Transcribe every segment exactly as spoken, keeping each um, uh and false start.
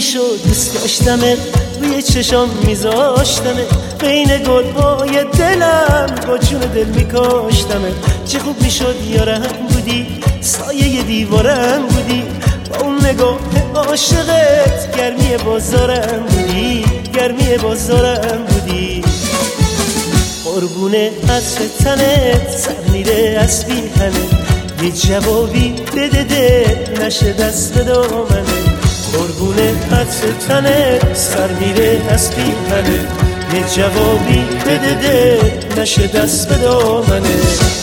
شد دوست داشتمت، روی چشام میذاشتمت، بین گلهای دلم با جون دل میکاشتمت. چه خوب میشد یارم بودی، سایه دیوارم بودی، با اون نگاه عاشقت گرمی بازارم بودی، گرمی بازارم بودی. قربونه عطر تنت سر میره از پیرهنت، یه جوابی بده دل نشه دست به دامنت. قربونه عطر تنت سر میره از پیرهنت، یه جوابی بده دل نشه دست به دامنت.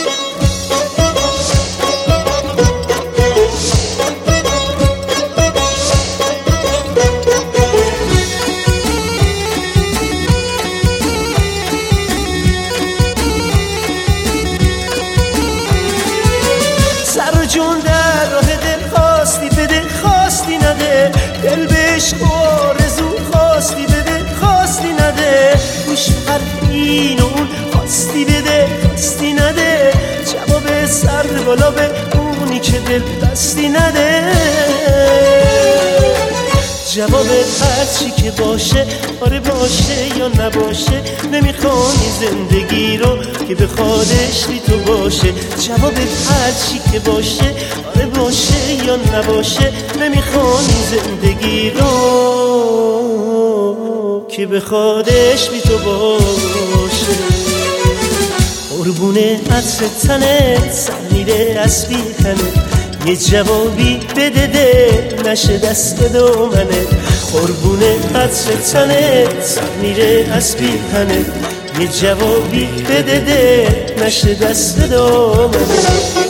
جون در راه دل خواستی بده، خواستی نده، دل بهش آرزو خواستی بده، خواستی نده. گوش حرف این و اون خواستی بده، خواستی نده، جواب سرد بالا به اونی که دل بستی نده. جواب هرچی که باشه، آره باشه یا نباشه، نمیخوانی زندگی رو که بخوادش بی تو باشه. جواب هرچی که باشه، آره باشه یا نباشه، نمیخوانی زندگی رو که بخوادش بی تو باشه. قربونه عطر تنت سر میره از پیرهنت، یه جوابی بده دل نشه دست به دامنت. قربونه عطر تنت سر میره از پیرهنت، یه جوابی بده دل نشه دست به دامنت.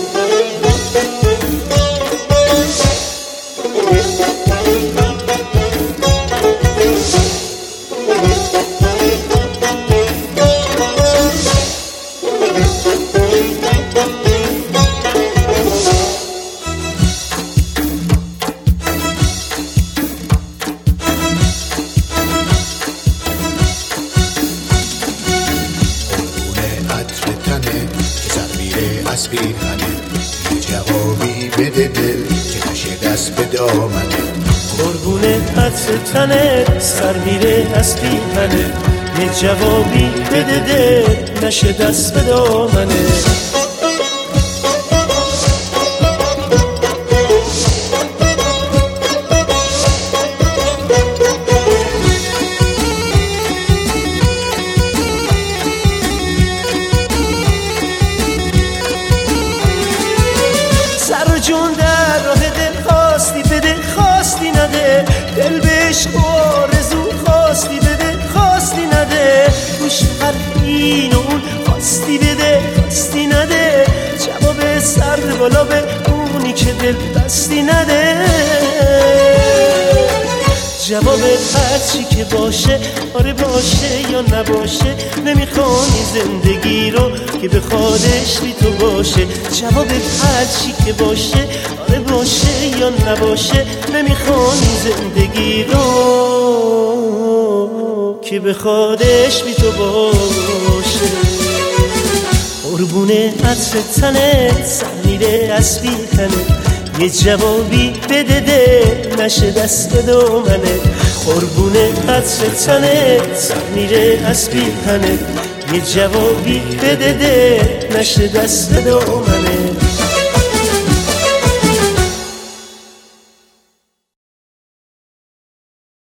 از پیرهنت، یه جوابی بده دل که نشه دست به دامنت. قربونه عطر تنت سر میره از پیرهنت، یه جوابی بده دل نشه دست به دامنت. جون در راه دل خواستی بده، خواستی نده، دل بهش آرزو خواستی بده، خواستی نده. گوش حرف این و اون خواستی بده، خواستی نده، جواب سرد بالا به اونی که دل بستی نده. جواب هرچی که باشه، آره باشه یا نباشه، نمیخوانی زندگی رو که بخوادش بی تو باشه. جواب هرچی که باشه، آره باشه یا نباشه، نمیخوانی زندگی رو که بخوادش بی تو باشه. قربونه عطر تنت سر میره از پیرهنت، یه جوابی بده دل نشه دست به دامنت. قربونه عطر تنت سر میره از پیرهنت، یه جوابی بده دل نشه دست به دامنت.